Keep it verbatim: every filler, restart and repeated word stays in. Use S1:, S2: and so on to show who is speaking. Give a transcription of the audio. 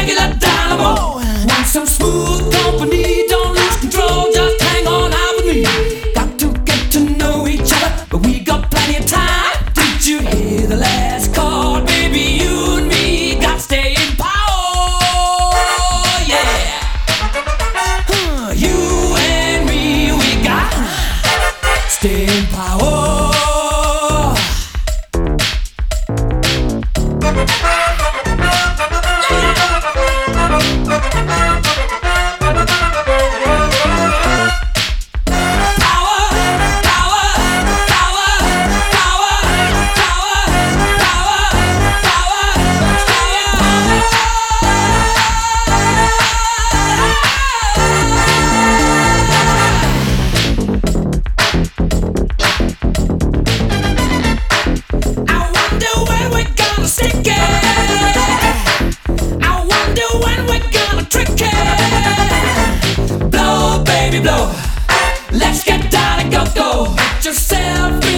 S1: regular dynamo. Want some smooth company, don't lose control, just hang on out with me. Got to get to know each other, but we got plenty of time. Did you hear the last chord, baby? You and me got staying power, yeah. Huh, you and me, we got staying power. Blow, let's get down and go, go. Get yourself